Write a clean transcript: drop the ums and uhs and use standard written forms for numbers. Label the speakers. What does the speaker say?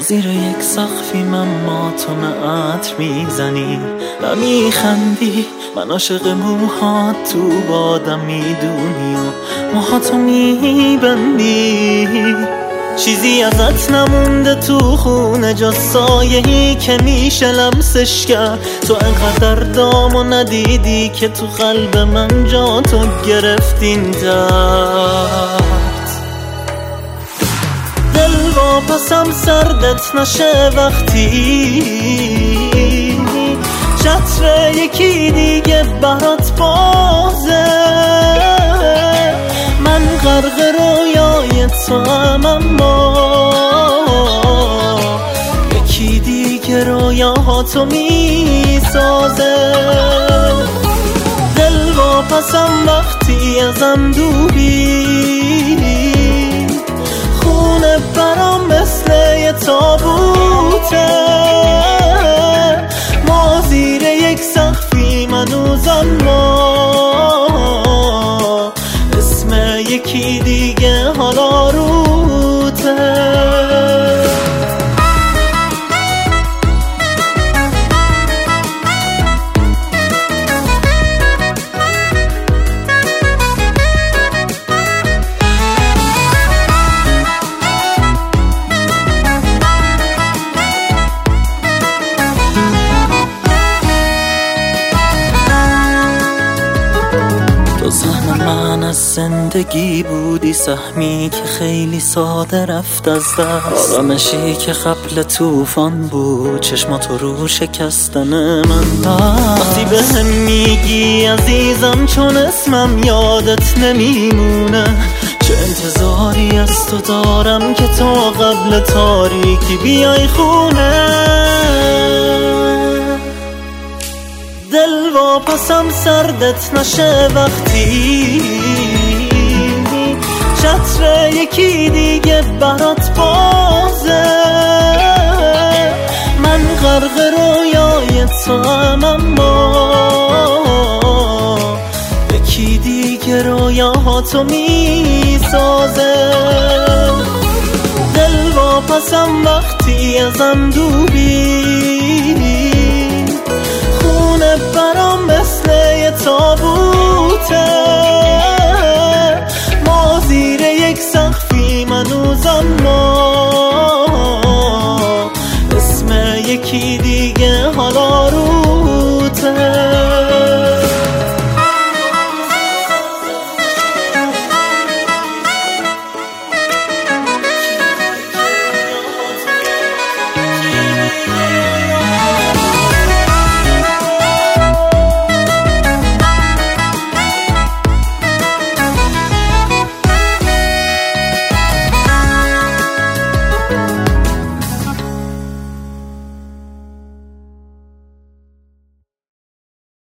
Speaker 1: زیر یک سقفی من ماتم میزنی و میخندی. من عاشق موهات تو بادم میدونی و موهاتو میبندی. چیزی ازت نمونده تو خونه جز سایه‌ای که میشه لمسش کرد. تو انقدر دامو ندیدی که تو قلب من جا تو گرفتین تحت. دل واپسم سردت نشه وقتی چتر یکی دیگه برات بازه. من غرق رویای تو هم اما یکی دیگه رویاهاتو میسازه. دل واپسم وقتی ازم دوری خونه برام مثل یه تابوته. ما زیر یک سقفی منوزم ما اسم یکی دیگه حالا روته. تو سهم من از زندگی بودی، سهمی که خیلی ساده رفت از دست. آرامشی که قبل طوفان بود، چشماتو رو شکستن من بست. وقتی بهم میگی عزیزم چون اسمم یادت نمیمونه، چه انتظاری از تو دارم که تو قبل تاریکی بیای خونه. دل واپسم سردت نشه وقتی چتر یکی دیگه برات بازه. من غرق رویای تو هم اما یکی دیگه رویاهاتو میسازه. دل واپسم وقتی ازم دوری خونه برام مثل یه تابوته. ما زیر یک سقفی منوزم ما اسم یکی دیگه